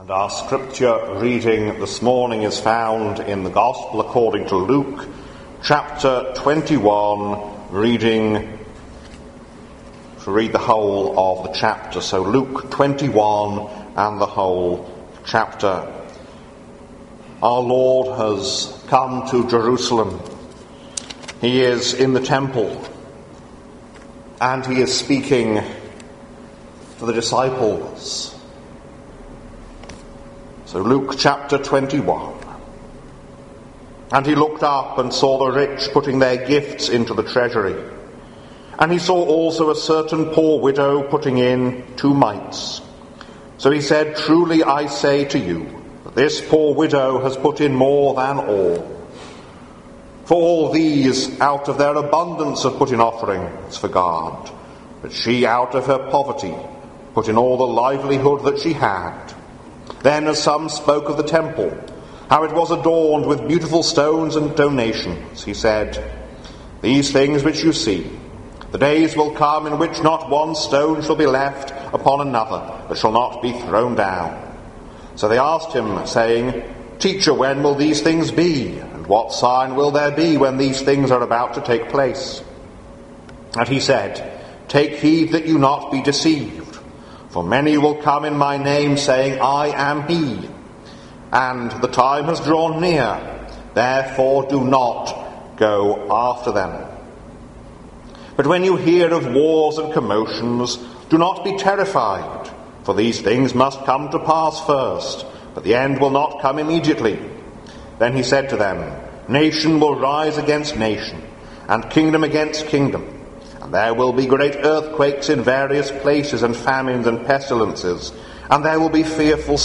And our scripture reading this morning is found in the Gospel according to Luke, chapter 21, read the whole of the chapter. So Luke 21 and the whole chapter. Our Lord has come to Jerusalem. He is in the temple, and he is speaking to the disciples. So Luke chapter 21. And he looked up and saw the rich putting their gifts into the treasury. And he saw also a certain poor widow putting in 2 mites. So he said, "Truly I say to you, that this poor widow has put in more than all. For all these out of their abundance have put in offerings for God. But she out of her poverty put in all the livelihood that she had." Then as some spoke of the temple, how it was adorned with beautiful stones and donations, he said, "These things which you see, the days will come in which not one stone shall be left upon another that shall not be thrown down." So they asked him, saying, "Teacher, when will these things be? And what sign will there be when these things are about to take place?" And he said, "Take heed that you not be deceived. For many will come in my name, saying, 'I am he.' And the time has drawn near. Therefore do not go after them. But when you hear of wars and commotions, do not be terrified. For these things must come to pass first, but the end will not come immediately." Then he said to them, "Nation will rise against nation, and kingdom against kingdom. And there will be great earthquakes in various places, and famines and pestilences. And there will be fearful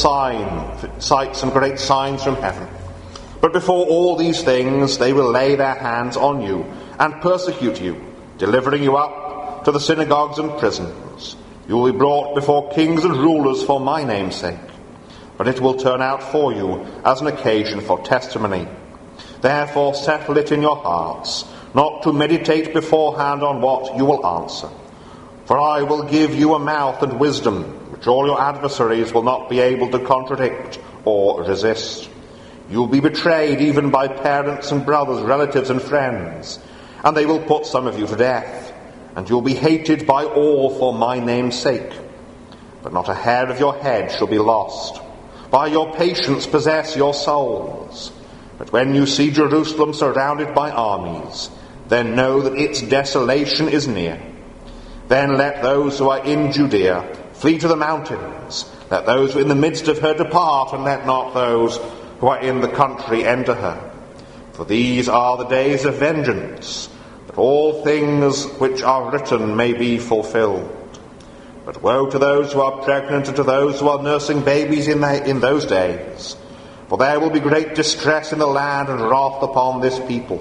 sights and great signs from heaven. But before all these things they will lay their hands on you, and persecute you, delivering you up to the synagogues and prisons. You will be brought before kings and rulers for my name's sake. But it will turn out for you as an occasion for testimony. Therefore settle it in your hearts, not to meditate beforehand on what you will answer. For I will give you a mouth and wisdom, which all your adversaries will not be able to contradict or resist. You will be betrayed even by parents and brothers, relatives and friends, and they will put some of you to death, and you will be hated by all for my name's sake. But not a hair of your head shall be lost. By your patience possess your souls. But when you see Jerusalem surrounded by armies, then know that its desolation is near. Then let those who are in Judea flee to the mountains. Let those in the midst of her depart, and let not those who are in the country enter her. For these are the days of vengeance, that all things which are written may be fulfilled. But woe to those who are pregnant and to those who are nursing babies in those days. For there will be great distress in the land and wrath upon this people.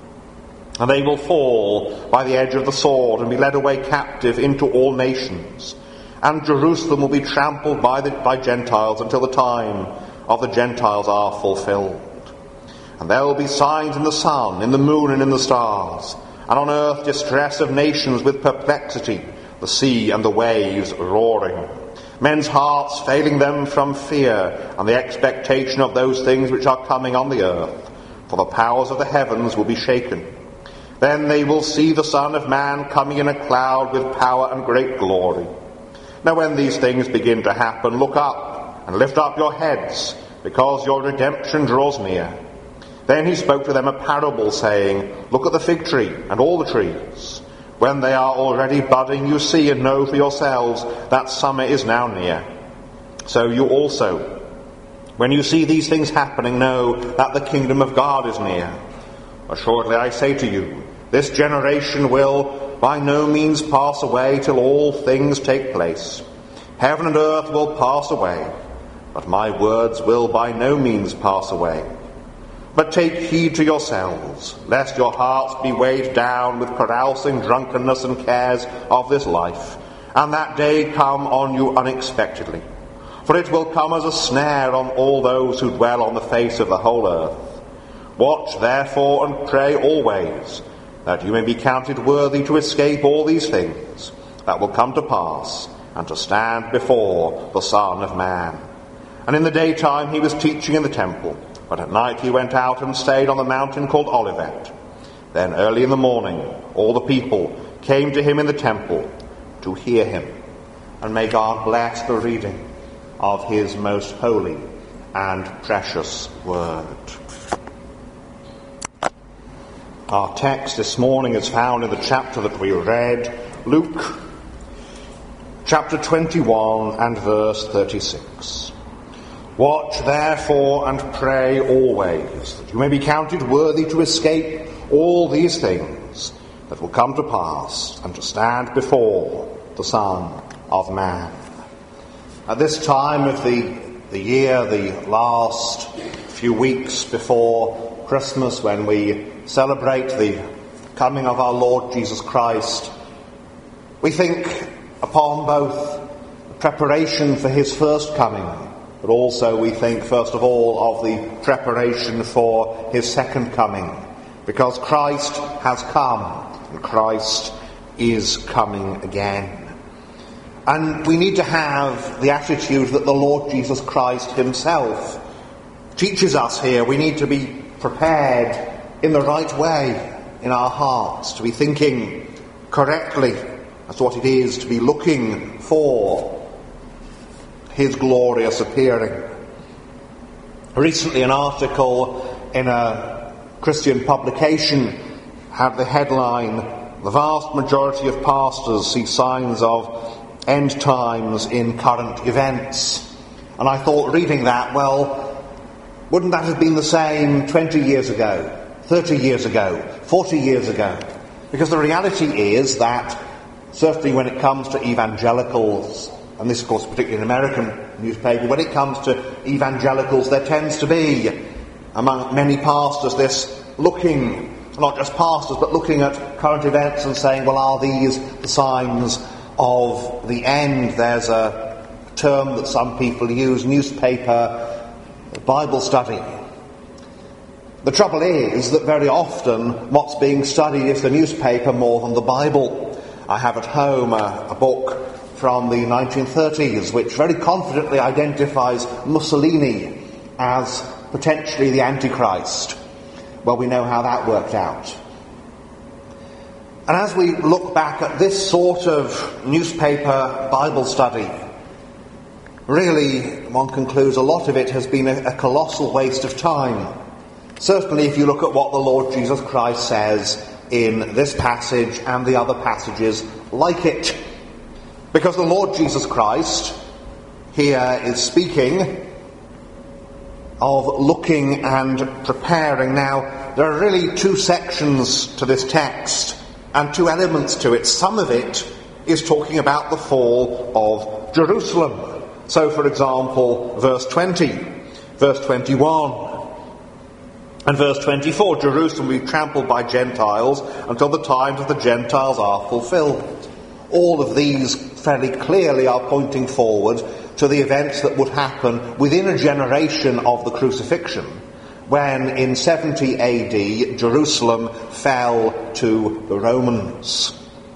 And they will fall by the edge of the sword and be led away captive into all nations. And Jerusalem will be trampled by Gentiles until the time of the Gentiles are fulfilled. And there will be signs in the sun, in the moon and in the stars. And on earth distress of nations with perplexity, the sea and the waves roaring. Men's hearts failing them from fear and the expectation of those things which are coming on the earth. For the powers of the heavens will be shaken. Then they will see the Son of Man coming in a cloud with power and great glory. Now when these things begin to happen, look up and lift up your heads, because your redemption draws near. Then he spoke to them a parable, saying, "Look at the fig tree and all the trees. When they are already budding, you see and know for yourselves that summer is now near. So you also, when you see these things happening, know that the kingdom of God is near. Assuredly I say to you, this generation will by no means pass away till all things take place. Heaven and earth will pass away, but my words will by no means pass away. But take heed to yourselves, lest your hearts be weighed down with carousing, drunkenness, and cares of this life, and that day come on you unexpectedly. For it will come as a snare on all those who dwell on the face of the whole earth. Watch therefore and pray always, that you may be counted worthy to escape all these things that will come to pass, and to stand before the Son of Man. And in the daytime he was teaching in the temple, but at night he went out and stayed on the mountain called Olivet. Then early in the morning all the people came to him in the temple to hear him. And may God bless the reading of his most holy and precious word. Our text this morning is found in the chapter that we read, Luke, chapter 21 and verse 36. Watch therefore and pray always, that you may be counted worthy to escape all these things that will come to pass, and to stand before the Son of Man. At this time of the year, the last few weeks before Christmas, when we celebrate the coming of our Lord Jesus Christ, we think upon both the preparation for his first coming, but also we think first of all of the preparation for his second coming, because Christ has come and Christ is coming again. And we need to have the attitude that the Lord Jesus Christ himself teaches us here. We need to be prepared in the right way in our hearts, to be thinking correctly as to what it is to be looking for his glorious appearing. Recently an article in a Christian publication had the headline, "The vast majority of pastors see signs of end times in current events." And I thought, reading that, well, wouldn't that have been the same 20 years ago, 30 years ago, 40 years ago? Because the reality is that, certainly when it comes to evangelicals, and this of course particularly in American newspaper, when it comes to evangelicals there tends to be, among many pastors, this looking, not just pastors, but looking at current events and saying, well, are these the signs of the end? There's a term that some people use, newspaper Bible study. The trouble is that very often what's being studied is the newspaper more than the Bible. I have at home a book from the 1930s which very confidently identifies Mussolini as potentially the Antichrist. Well, we know how that worked out. And as we look back at this sort of newspaper Bible study, really, one concludes a lot of it has been a colossal waste of time. Certainly if you look at what the Lord Jesus Christ says in this passage and the other passages like it. Because the Lord Jesus Christ here is speaking of looking and preparing. Now, there are really two sections to this text and two elements to it. Some of it is talking about the fall of Jerusalem. So, for example, verse 20, verse 21, and verse 24, Jerusalem will be trampled by Gentiles until the times of the Gentiles are fulfilled. All of these fairly clearly are pointing forward to the events that would happen within a generation of the crucifixion, when in 70 AD Jerusalem fell to the Romans.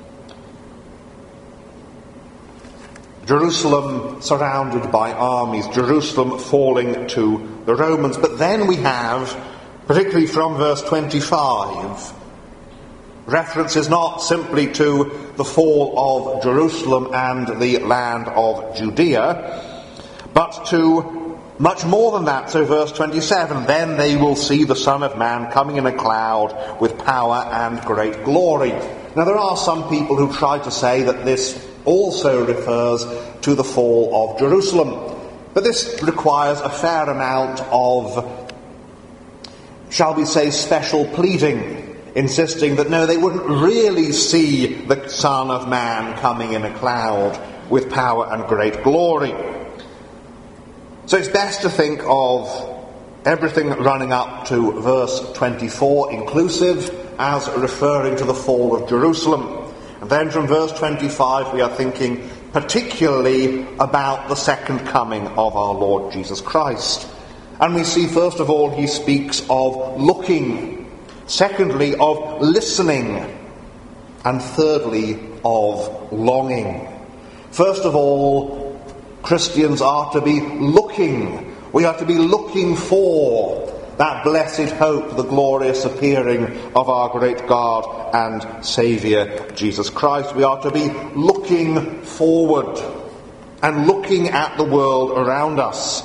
Jerusalem surrounded by armies, Jerusalem falling to the Romans. But then we have, particularly from verse 25, references not simply to the fall of Jerusalem and the land of Judea, but to much more than that. So verse 27, then they will see the Son of Man coming in a cloud with power and great glory. Now there are some people who try to say that this also refers to the fall of Jerusalem. But this requires a fair amount of, shall we say, special pleading, insisting that no, they wouldn't really see the Son of Man coming in a cloud with power and great glory. So it's best to think of everything running up to verse 24 inclusive as referring to the fall of Jerusalem. And then from verse 25 we are thinking particularly about the second coming of our Lord Jesus Christ. And we see first of all he speaks of looking, secondly of listening, and thirdly of longing. First of all, Christians are to be looking. We are to be looking for that blessed hope, the glorious appearing of our great God and Saviour, Jesus Christ. We are to be looking forward and looking at the world around us.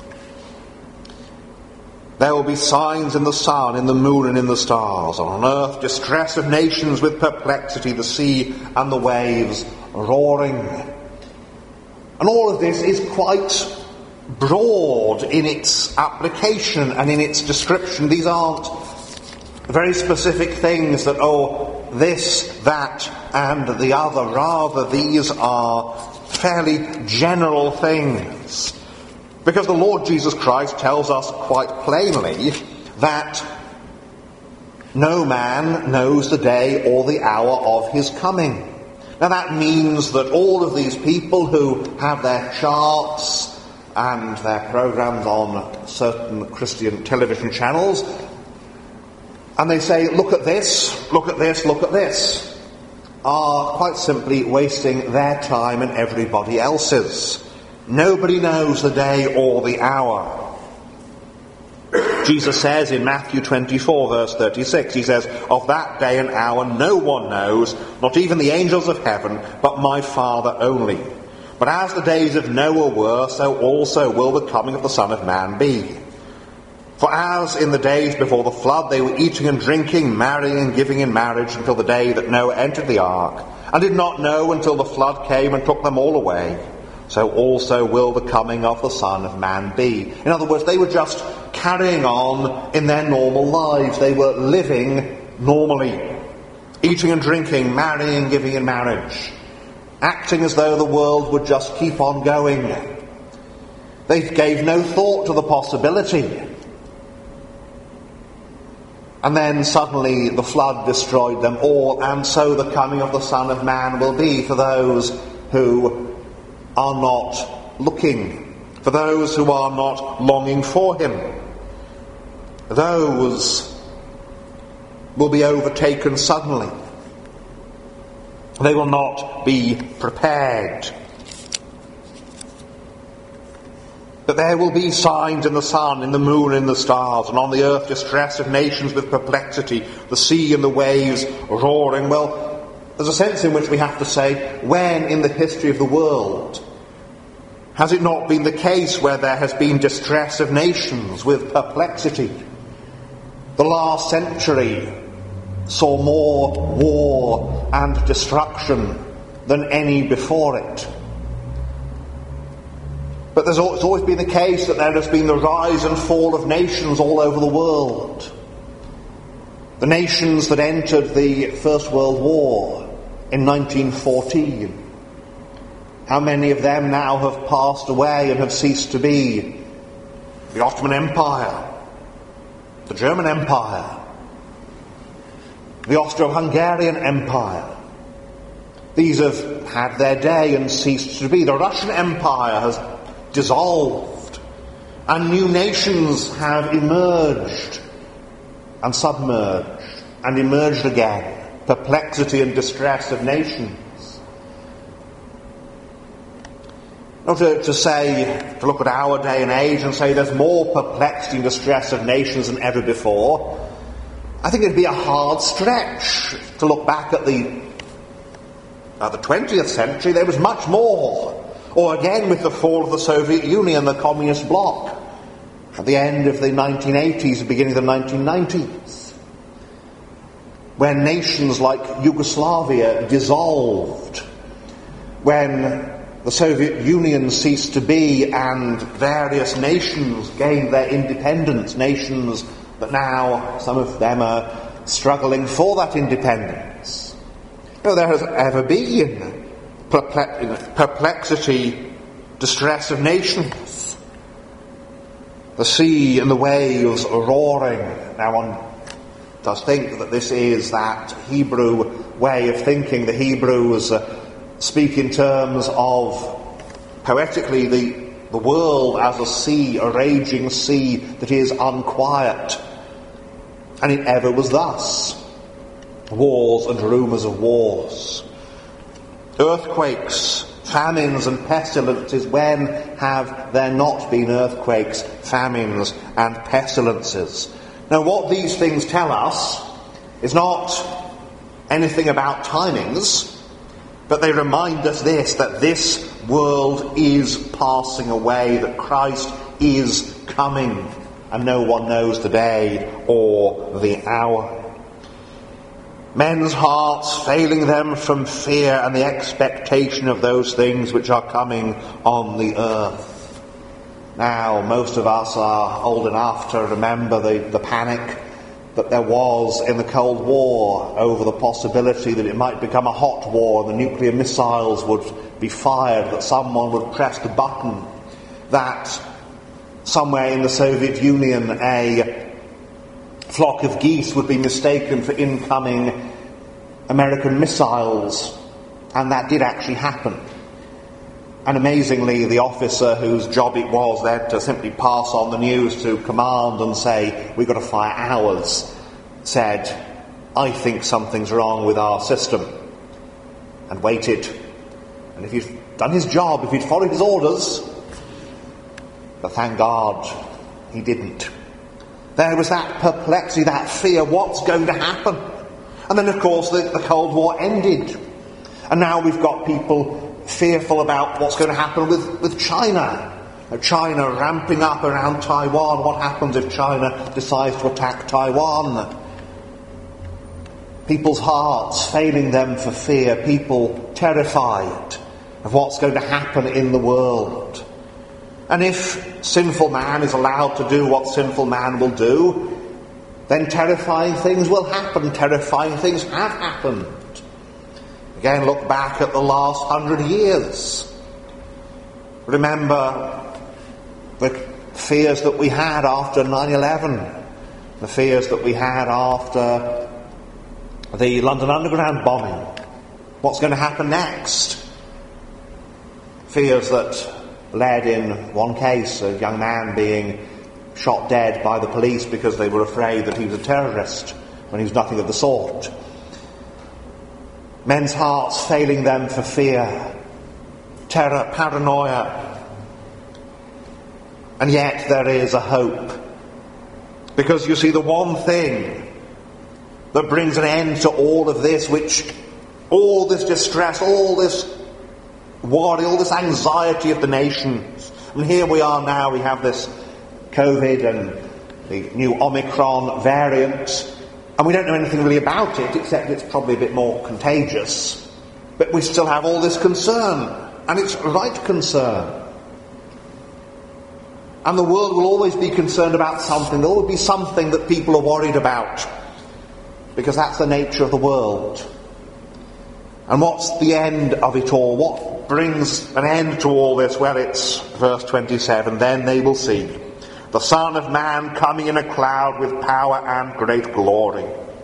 There will be signs in the sun, in the moon, and in the stars. On earth, distress of nations with perplexity, the sea and the waves roaring. And all of this is quite broad in its application and in its description. These aren't very specific things that, this, that, and the other. Rather, these are fairly general things. Because the Lord Jesus Christ tells us quite plainly that no man knows the day or the hour of his coming. Now that means that all of these people who have their charts and their programs on certain Christian television channels, and they say, look at this, look at this, look at this, are quite simply wasting their time and everybody else's. Nobody knows the day or the hour. Jesus says in Matthew 24, verse 36, he says, of that day and hour no one knows, not even the angels of heaven, but my Father only. But as the days of Noah were, so also will the coming of the Son of Man be. For as in the days before the flood they were eating and drinking, marrying and giving in marriage until the day that Noah entered the ark, and did not know until the flood came and took them all away, so also will the coming of the Son of Man be. In other words, they were just carrying on in their normal lives. They were living normally, eating and drinking, marrying and giving in marriage, acting as though the world would just keep on going. They gave no thought to the possibility. And then suddenly the flood destroyed them all, and so the coming of the Son of Man will be for those who are not looking, for those who are not longing for him. Those will be overtaken suddenly. They will not be prepared. But there will be signs in the sun, in the moon, in the stars, and on the earth distress of nations with perplexity, the sea and the waves roaring. Well, there's a sense in which we have to say, when in the history of the world has it not been the case where there has been distress of nations with perplexity? The last century saw more war and destruction than any before it. But it's always been the case that there has been the rise and fall of nations all over the world. The nations that entered the First World War in 1914, how many of them now have passed away and have ceased to be? The Ottoman Empire, the German Empire, the Austro-Hungarian Empire. These have had their day and ceased to be. The Russian Empire has dissolved, and new nations have emerged and submerged and emerged again. Perplexity and distress of nations. Not to look at our day and age and say there's more perplexity and distress of nations than ever before. I think it'd be a hard stretch to look back at the 20th century. There was much more. Or again with the fall of the Soviet Union, the communist bloc, at the end of the 1980s, the beginning of the 1990s, when nations like Yugoslavia dissolved, when the Soviet Union ceased to be and various nations gained their independence, nations that now, some of them are struggling for that independence. No, there has ever been perplexity, distress of nations. The sea and the waves are roaring. Now one does think that this is that Hebrew way of thinking. The Hebrews speak in terms of, poetically, the world as a sea, a raging sea that is unquiet. And it ever was thus. Wars and rumours of wars. Earthquakes, famines and pestilences. When have there not been earthquakes, famines and pestilences? Now, what these things tell us is not anything about timings, but they remind us that this world is passing away, that Christ is coming, and no one knows the day or the hour. Men's hearts failing them from fear and the expectation of those things which are coming on the earth. Now, most of us are old enough to remember the panic that there was in the Cold War over the possibility that it might become a hot war and the nuclear missiles would be fired, that someone would press the button, that somewhere in the Soviet Union a flock of geese would be mistaken for incoming American missiles, and that did actually happen. And amazingly, the officer whose job it was then to simply pass on the news to command and say, "We've got to fire ours," said, "I think something's wrong with our system," and waited. And if he'd done his job, if he'd followed his orders, but thank God he didn't. There was that perplexity, that fear, what's going to happen? And then, of course, the Cold War ended. And now we've got people fearful about what's going to happen with China. China ramping up around Taiwan. What happens if China decides to attack Taiwan? People's hearts failing them for fear. People terrified of what's going to happen in the world. And if sinful man is allowed to do what sinful man will do, then terrifying things will happen. Terrifying things have happened. Again, look back at the last 100 years. Remember the fears that we had after 9/11, the fears that we had after the London Underground bombing. What's going to happen next? Fears that led, in one case, a young man being shot dead by the police because they were afraid that he was a terrorist when he was nothing of the sort. Men's hearts failing them for fear, terror, paranoia. And yet there is a hope. Because you see, the one thing that brings an end to all of this, all this distress, all this worry, all this anxiety of the nations. And here we are now, we have this COVID and the new Omicron variant, and we don't know anything really about it, except it's probably a bit more contagious. But we still have all this concern, and it's right concern. And the world will always be concerned about something. There will always be something that people are worried about, because that's the nature of the world. And what's the end of it all? What brings an end to all this? Well, it's verse 27. Then they will see the Son of Man coming in a cloud with power and great glory.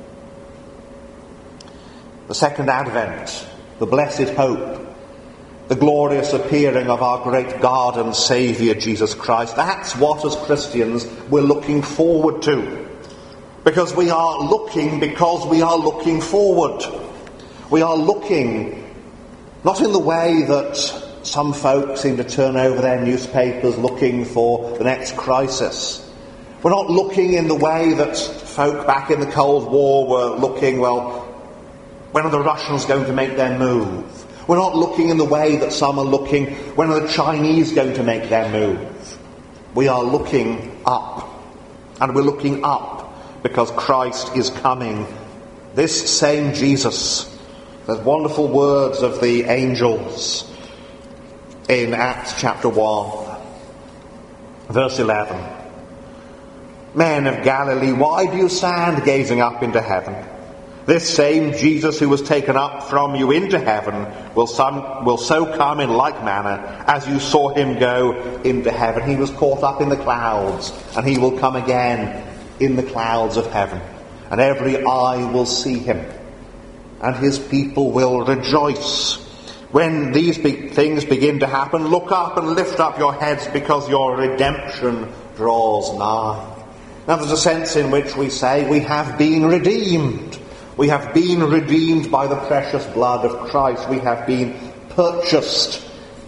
The second advent, the blessed hope, the glorious appearing of our great God and Saviour, Jesus Christ. That's what, as Christians, we're looking forward to. Because we are looking forward. We are looking, not in the way that some folk seem to turn over their newspapers looking for the next crisis. We're not looking in the way that folk back in the Cold War were looking, well, when are the Russians going to make their move? We're not looking in the way that some are looking, when are the Chinese going to make their move? We are looking up. And we're looking up because Christ is coming. This same Jesus. There's wonderful words of the angels in Acts chapter 1, verse 11. Men of Galilee, why do you stand gazing up into heaven? This same Jesus who was taken up from you into heaven will so come in like manner as you saw him go into heaven. He was caught up in the clouds, and he will come again in the clouds of heaven. And every eye will see him, and his people will rejoice. When these things begin to happen, look up and lift up your heads, because your redemption draws nigh. Now there's a sense in which we say we have been redeemed. We have been redeemed by the precious blood of Christ. We have been purchased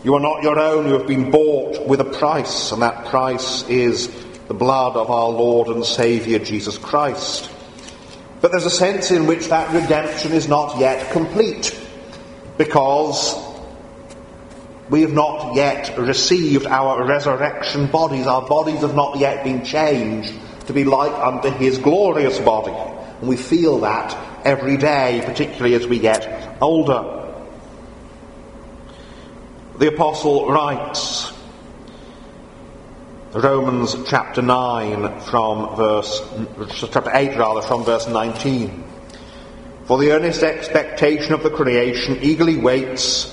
You are not your own, you have been bought with a price, and that price is the blood of our Lord and Saviour Jesus Christ. But there's a sense in which that redemption is not yet complete, because we have not yet received our resurrection bodies. Our bodies have not yet been changed to be like unto his glorious body. And we feel that every day, particularly as we get older. The Apostle writes, Romans chapter 9 chapter 8 from verse 19. For the earnest expectation of the creation eagerly waits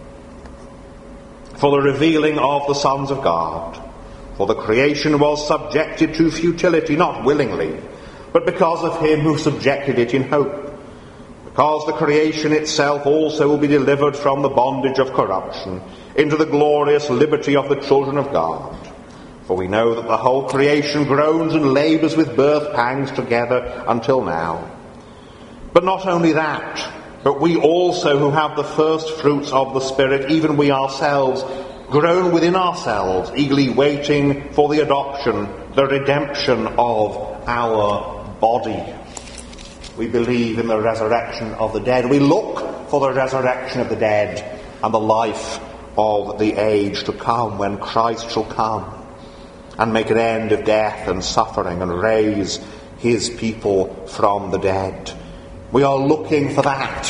for the revealing of the sons of God. For the creation was subjected to futility, not willingly, but because of him who subjected it in hope. Because the creation itself also will be delivered from the bondage of corruption into the glorious liberty of the children of God. For we know that the whole creation groans and labours with birth pangs together until now. But not only that, but we also who have the first fruits of the Spirit, even we ourselves, groan within ourselves, eagerly waiting for the adoption, the redemption of our body. We believe in the resurrection of the dead. We look for the resurrection of the dead and the life of the age to come, when Christ shall come and make an end of death and suffering and raise his people from the dead. We are looking for that.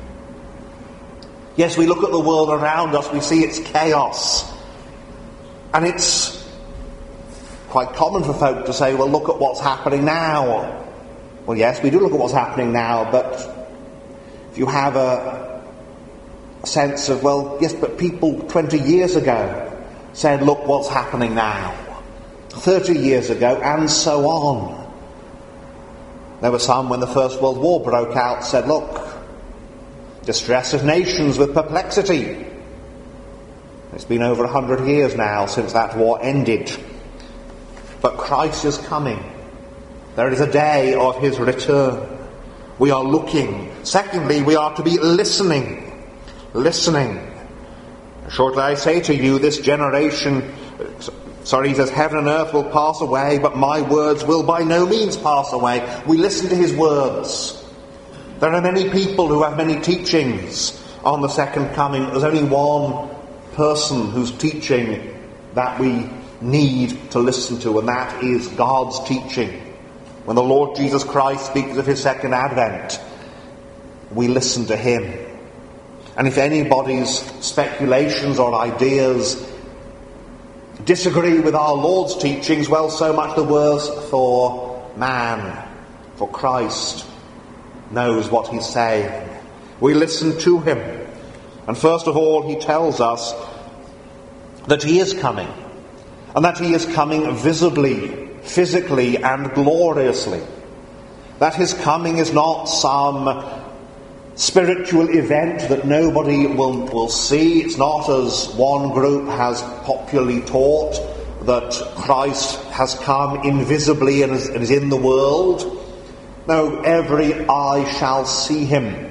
Yes, we look at the world around us, we see its chaos. And it's quite common for folk to say, well, look at what's happening now. Well, yes, we do look at what's happening now, but if you have a sense of, well, yes, but people 20 years ago said, look what's happening now. 30 years ago, and so on. There were some, when the First World War broke out, said, look, distress of nations with perplexity. It's been over 100 years now since that war ended. But Christ is coming. There is a day of his return. We are looking. Secondly, we are to be listening. Listening. Shortly I say to you, this generation, he says, heaven and earth will pass away, but my words will by no means pass away. We listen to his words. There are many people who have many teachings on the second coming. There's only one person whose teaching that we need to listen to, and that is God's teaching. When the Lord Jesus Christ speaks of his second advent, we listen to him. And if anybody's speculations or ideas disagree with our Lord's teachings, well, so much the worse for man. For Christ knows what he's saying. We listen to him. And first of all, he tells us that he is coming. And that he is coming visibly, physically and gloriously. That his coming is not some spiritual event that nobody will see. It's not, as one group has popularly taught, that Christ has come invisibly and is in the world. No, every eye shall see him.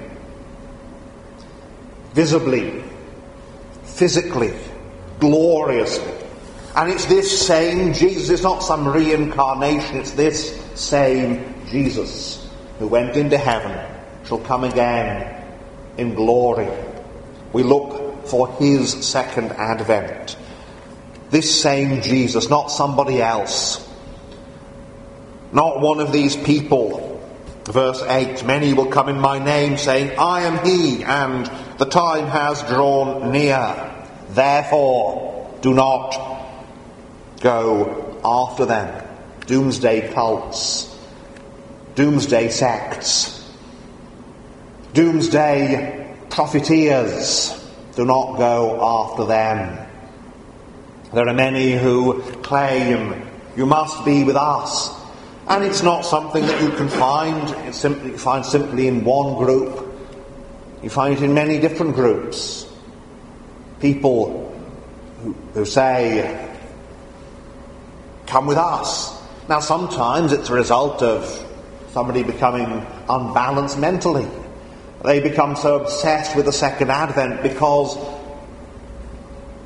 Visibly, physically, gloriously. And it's this same Jesus. It's not some reincarnation. It's this same Jesus who went into heaven, shall come again in glory. We look for his second advent. This same Jesus, not somebody else. Not one of these people. Verse 8, many will come in my name, saying, I am he, and the time has drawn near. Therefore, do not go after them. Doomsday cults, doomsday sects, doomsday profiteers. Do not go after them. There are many who claim, you must be with us. And it's not something that you can find. You find simply in one group. You find it in many different groups. People who say, come with us. Now sometimes it's a result of somebody becoming unbalanced mentally. They become so obsessed with the second advent because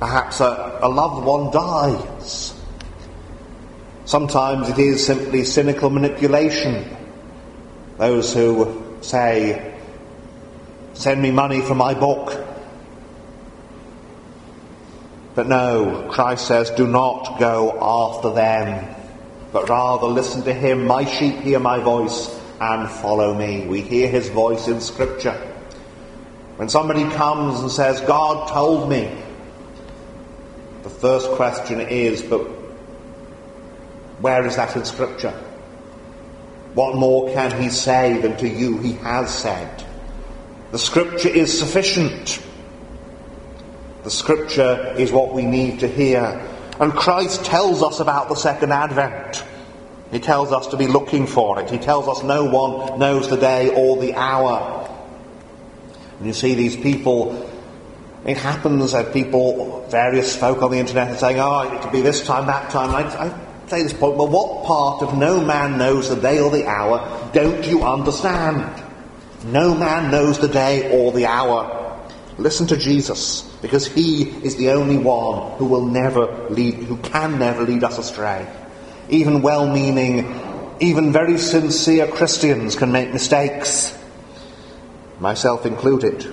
Perhaps a loved one dies. Sometimes it is simply cynical manipulation. Those who say, "Send me money for my book." But no, Christ says, do not go after them, but rather listen to him. My sheep hear my voice and follow me. We hear his voice in Scripture. When somebody comes and says, "God told me," the first question is, but where is that in Scripture? What more can he say than to you he has said? The Scripture is sufficient. The Scripture is what we need to hear. And Christ tells us about the second advent. He tells us to be looking for it. He tells us no one knows the day or the hour. And you see these people, it happens that people, various folk on the internet are saying, it could be this time, that time. I say this point, well, what part of no man knows the day or the hour don't you understand? No man knows the day or the hour. Listen to Jesus, because he is the only one who can never lead us astray. Even well-meaning, even very sincere Christians can make mistakes, myself included.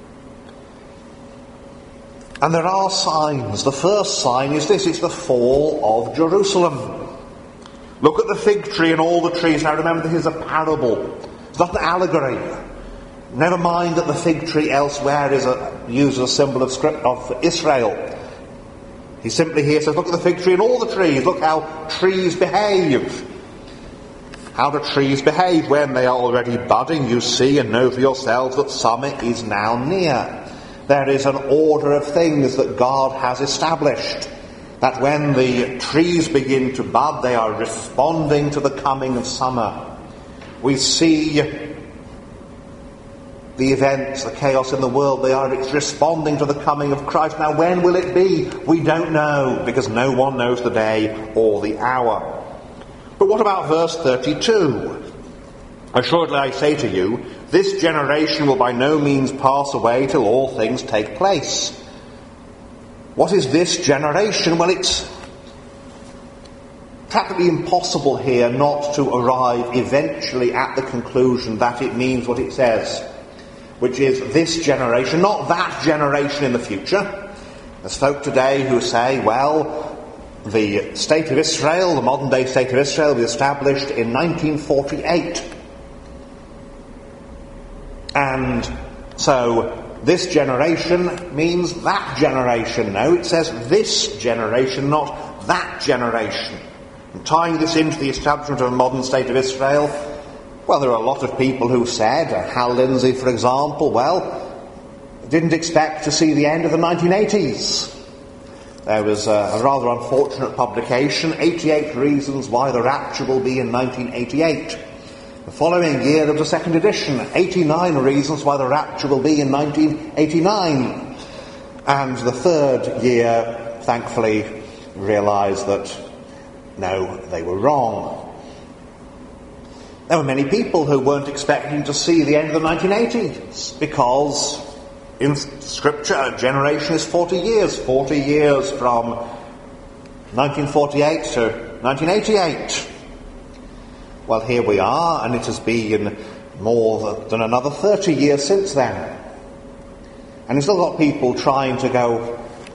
And there are signs. The first sign is this: it's the fall of Jerusalem. Look at the fig tree and all the trees. Now remember, this is a parable. It's not an allegory. Never mind that the fig tree elsewhere is used as a symbol of Israel. He simply here says, look at the fig tree and all the trees. Look how trees behave. How do trees behave when they are already budding? You see and know for yourselves that summer is now near. There is an order of things that God has established. That when the trees begin to bud, they are responding to the coming of summer. We see the events, the chaos in the world, it's responding to the coming of Christ. Now when will it be? We don't know, because no one knows the day or the hour. But what about verse 32? Assuredly I say to you, this generation will by no means pass away till all things take place. What is this generation? Well, it's practically impossible here not to arrive eventually at the conclusion that it means what it says, which is this generation, not that generation in the future. There's folk today who say, well, the state of Israel, the modern day state of Israel, was established in 1948. And so this generation means that generation. No, it says this generation, not that generation. And tying this into the establishment of a modern state of Israel, well, there are a lot of people who said, Hal Lindsey, for example, didn't expect to see the end of the 1980s. There was a rather unfortunate publication, 88 Reasons Why the Rapture Will Be in 1988. The following year there was a second edition, 89 Reasons Why the Rapture Will Be in 1989. And the third year, thankfully, realised that, no, they were wrong. There were many people who weren't expecting to see the end of the 1980s, because in Scripture a generation is 40 years. 40 years from 1948 to 1988. Well, here we are, and it has been more than another 30 years since then. And you've still got people trying to go,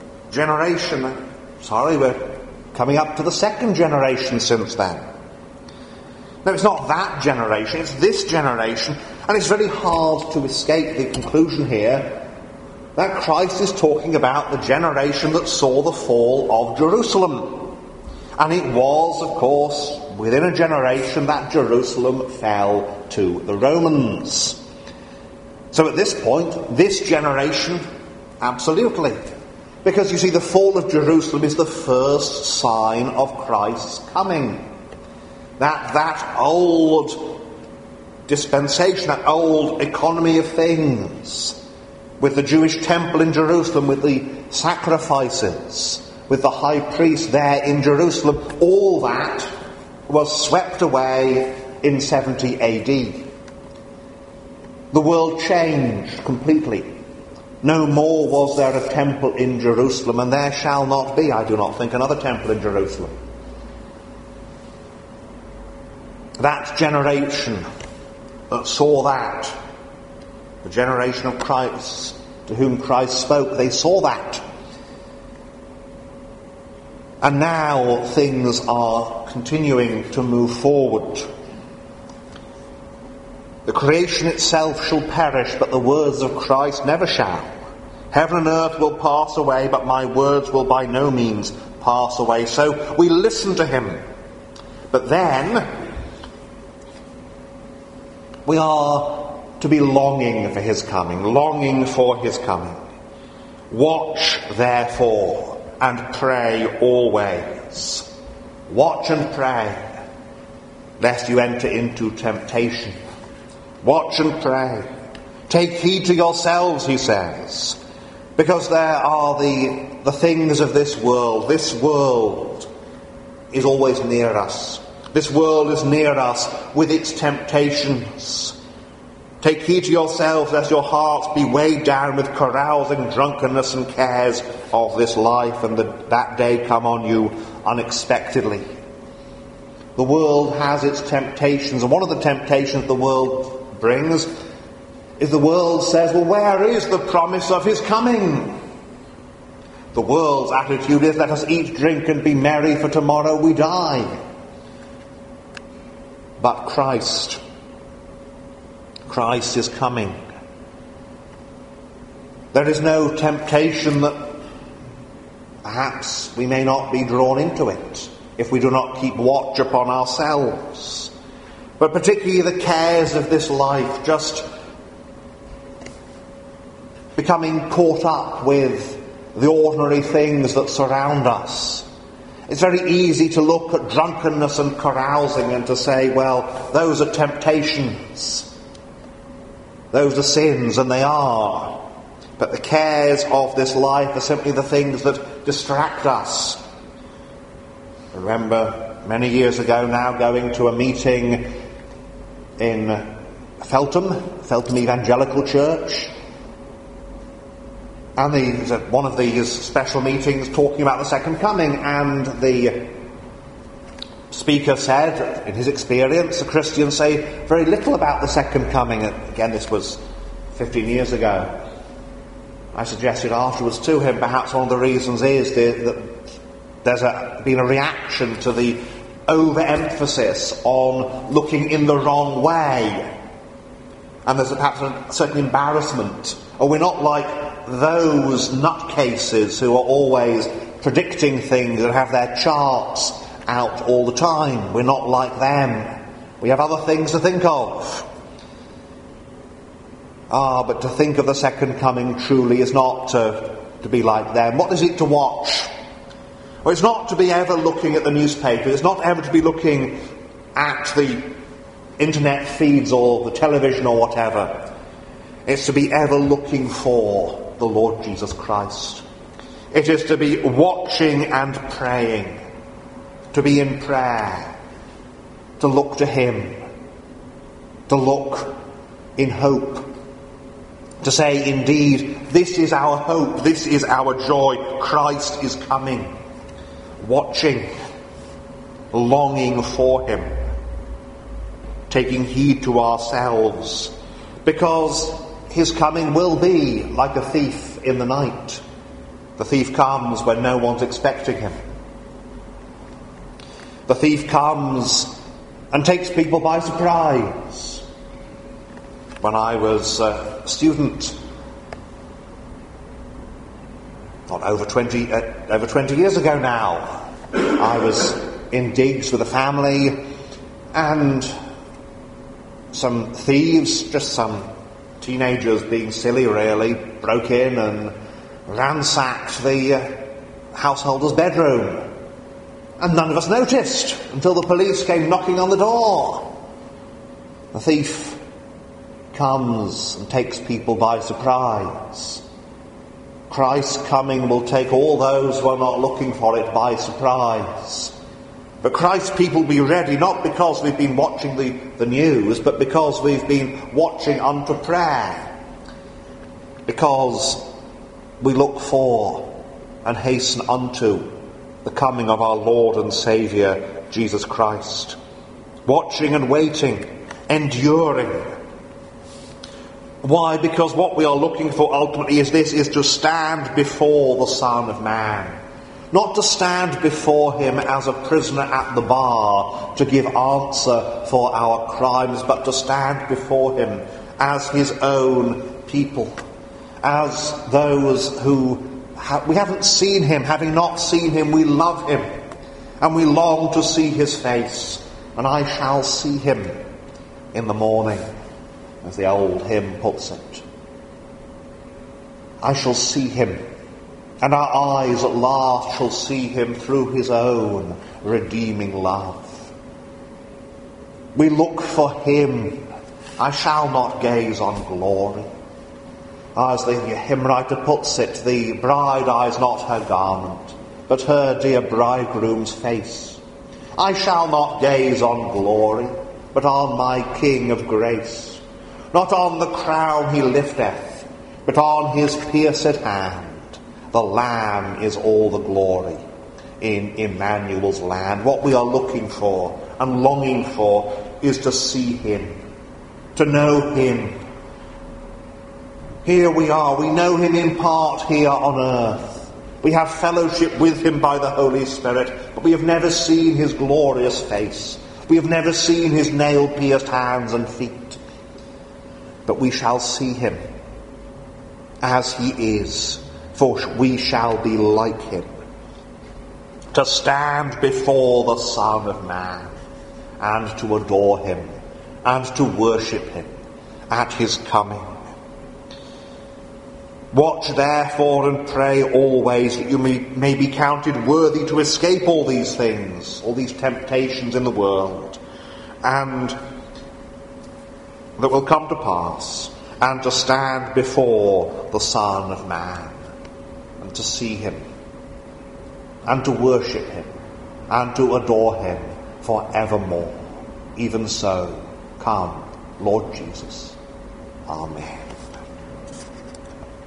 we're coming up to the second generation since then. No, it's not that generation, it's this generation. And it's very hard to escape the conclusion here that Christ is talking about the generation that saw the fall of Jerusalem. And it was, of course, within a generation that Jerusalem fell to the Romans. So at this point, this generation, absolutely. Because you see, the fall of Jerusalem is the first sign of Christ's coming. That old dispensation, that old economy of things, with the Jewish temple in Jerusalem, with the sacrifices, with the high priest there in Jerusalem, all that was swept away in 70 AD. The world changed completely. No more was there a temple in Jerusalem, and there shall not be, I do not think, another temple in Jerusalem. That generation that saw that, the generation of Christ, to whom Christ spoke, they saw that. And now things are continuing to move forward. The creation itself shall perish, but the words of Christ never shall. Heaven and earth will pass away, but my words will by no means pass away. So we listen to him. But then we are to be longing for his coming, longing for his coming. Watch, therefore, and pray always. Watch and pray, lest you enter into temptation. Watch and pray. Take heed to yourselves, he says, because there are the things of this world. This world is always near us. This world is near us with its temptations. Take heed to yourselves, lest your hearts be weighed down with carousing, drunkenness, and cares of this life, and that day come on you unexpectedly. The world has its temptations, and one of the temptations the world brings is the world says, well, where is the promise of his coming? The world's attitude is, let us eat, drink, and be merry, for tomorrow we die. But Christ is coming. There is no temptation that perhaps we may not be drawn into it if we do not keep watch upon ourselves. But particularly the cares of this life, just becoming caught up with the ordinary things that surround us. It's very easy to look at drunkenness and carousing and to say, well, those are temptations. Those are sins, and they are. But the cares of this life are simply the things that distract us. I remember many years ago now going to a meeting in Feltham Evangelical Church. And there's one of these special meetings talking about the second coming, and the speaker said, in his experience, the Christians say very little about the second coming. Again, this was 15 years ago. I suggested afterwards to him, perhaps one of the reasons is that there's been a reaction to the overemphasis on looking in the wrong way. And there's perhaps a certain embarrassment. Or we're not like those nutcases who are always predicting things and have their charts out all the time. We're not like them. We have other things to think of. But to think of the second coming truly is not to be like them. What is it to watch? Well, it's not to be ever looking at the newspaper. It's not ever to be looking at the internet feeds or the television or whatever. It's to be ever looking for the Lord Jesus Christ. It is to be watching and praying. To be in prayer, to look to him, to look in hope, to say, indeed, this is our hope, this is our joy, Christ is coming, watching, longing for him, taking heed to ourselves, because his coming will be like a thief in the night. The thief comes when no one's expecting him. The thief comes and takes people by surprise. When I was a student, over 20 years ago now, I was in digs with a family, and some thieves, just some teenagers being silly really, broke in and ransacked the householder's bedroom. And none of us noticed until the police came knocking on the door. The thief comes and takes people by surprise. Christ's coming will take all those who are not looking for it by surprise. But Christ's people be ready, not because we've been watching the news, but because we've been watching unto prayer. Because we look for and hasten unto the coming of our Lord and Saviour, Jesus Christ. Watching and waiting, enduring. Why? Because what we are looking for ultimately is to stand before the Son of Man. Not to stand before him as a prisoner at the bar to give answer for our crimes, but to stand before him as his own people, as those who we haven't seen him. Having not seen him, we love him, and we long to see his face. And I shall see him in the morning, as the old hymn puts it. I shall see him, and our eyes at last shall see him through his own redeeming love. We look for him. I shall not gaze on glory. As the hymn writer puts it, the bride eyes not her garment, but her dear bridegroom's face. I shall not gaze on glory, but on my King of grace. Not on the crown he lifteth, but on his pierced hand. The Lamb is all the glory in Emmanuel's land. What we are looking for and longing for is to see him, to know him. Here we are. We know him in part here on earth. We have fellowship with him by the Holy Spirit, but we have never seen his glorious face. We have never seen his nail-pierced hands and feet. But we shall see him as he is, for we shall be like him. To stand before the Son of Man and to adore him and to worship him at his coming. Watch therefore and pray always that you may be counted worthy to escape all these things, all these temptations in the world, and that will come to pass, and to stand before the Son of Man, and to see him, and to worship him, and to adore him for evermore. Even so, come, Lord Jesus. Amen.